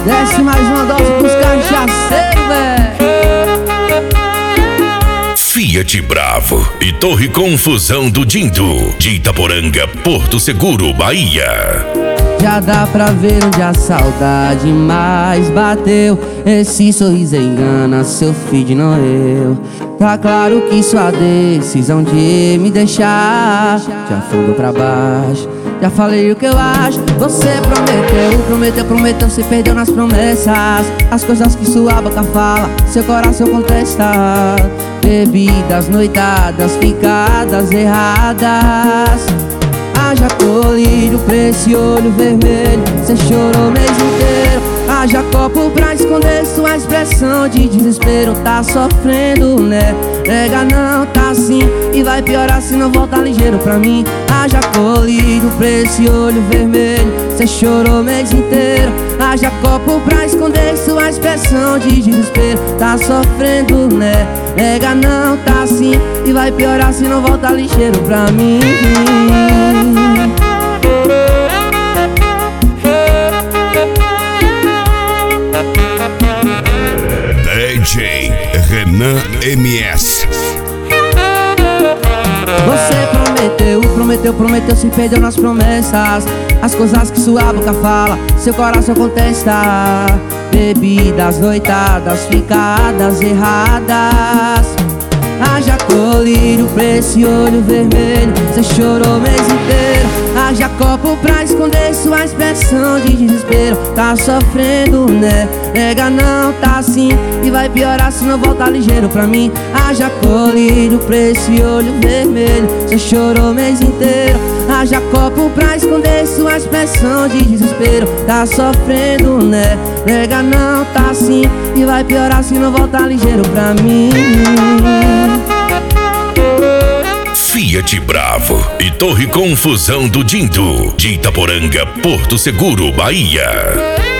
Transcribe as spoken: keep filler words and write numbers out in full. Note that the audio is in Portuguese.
Desce mais uma dose pros cachaceiros, véi. Fiat Bravo e Torre Confusão do Dindo, de Itaporanga, Porto Seguro, Bahia. Já dá pra ver onde a saudade mais bateu. Esse sorriso engana, seu feed não eu. Tá claro que sua decisão de me deixar já afundou pra baixo. Já falei o que eu acho. Você prometeu, prometeu, prometeu, se perdeu nas promessas. As coisas que sua boca fala, seu coração contesta. Bebidas, noitadas, ficadas erradas. Haja colírio pra esse olho vermelho, cê chorou o mês inteiro. Haja copo pra esconder sua expressão de desespero. Tá sofrendo, né? Nega não, tá assim. E vai piorar se não voltar ligeiro pra mim. Haja colírio pra esse olho vermelho, cê chorou o mês inteiro. Haja copo pra esconder sua expressão de desespero. Tá sofrendo, né? Nega não, tá assim. E vai piorar se não voltar ligeiro pra mim. D J Renan M S. Você prometeu, prometeu, prometeu, se perdeu nas promessas. As coisas que sua boca fala, seu coração contesta. Bebidas, noitadas, ficadas erradas. Haja colírio pra esse olho vermelho, cê chorou o mês inteiro. Haja copo pra esconder sua expressão de desespero. Tá sofrendo, né? Nega não, tá assim. E vai piorar se não voltar ligeiro pra mim. Haja colírio pra esse olho vermelho, cê chorou o mês inteiro. Haja copo pra esconder sua expressão de desespero. Tá sofrendo, né? Nega não, tá assim. E vai piorar se não voltar ligeiro pra mim. Fiat Bravo e Torre Confusão do Dindo, de Itaporanga, Porto Seguro, Bahia.